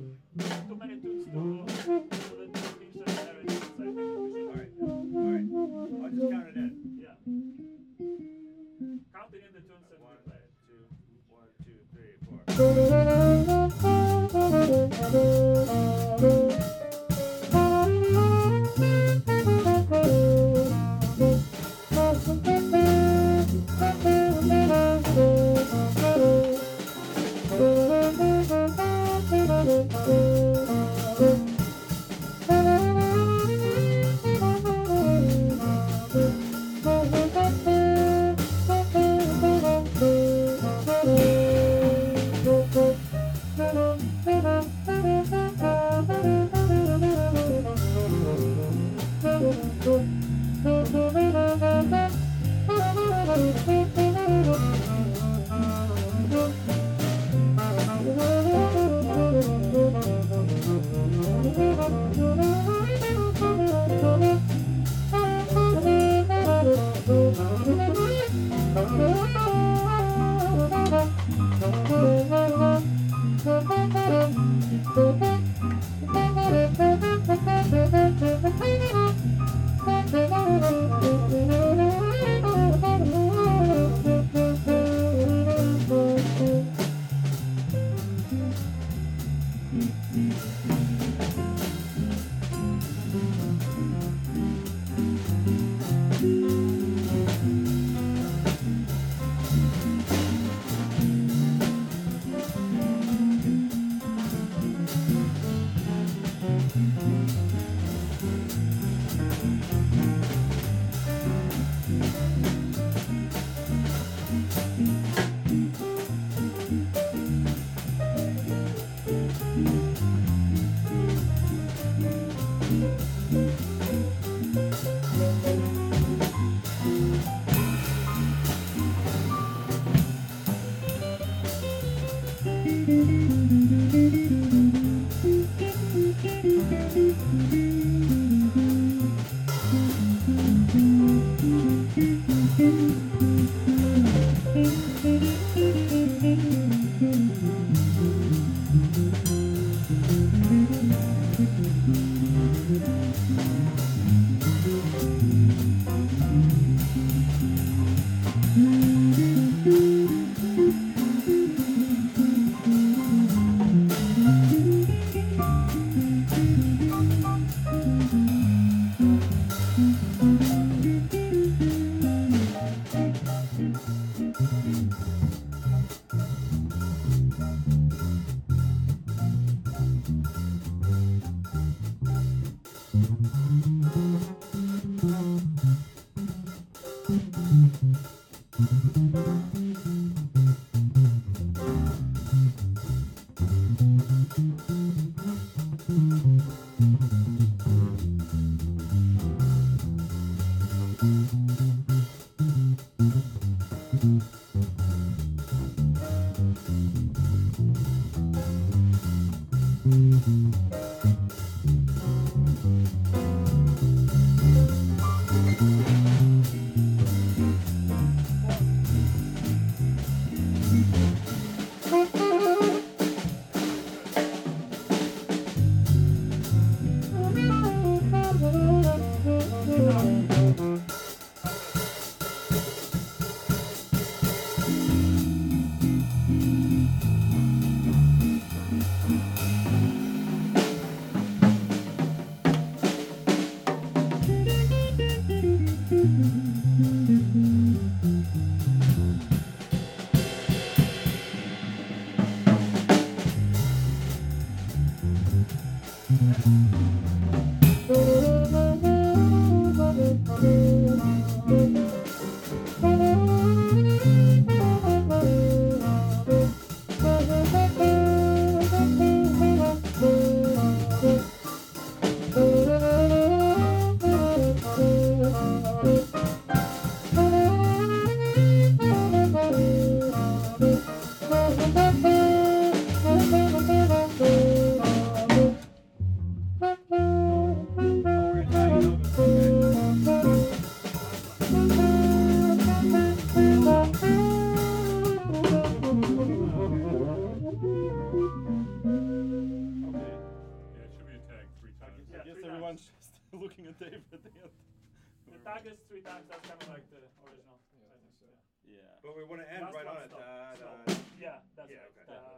Too many tunes to the distinction and everything. So I think we should. Alright. I'll just count it in. Yeah. Counting in the tunes and we play. One, two, three, four. everyone's just looking at Dave at the end. The tag is 3 times. That's kind of like the original. Yeah, I think so. Yeah. But we want to end Last right one, on it. stop. Da, Stop. da. Yeah, that's Yeah, right. okay. Da,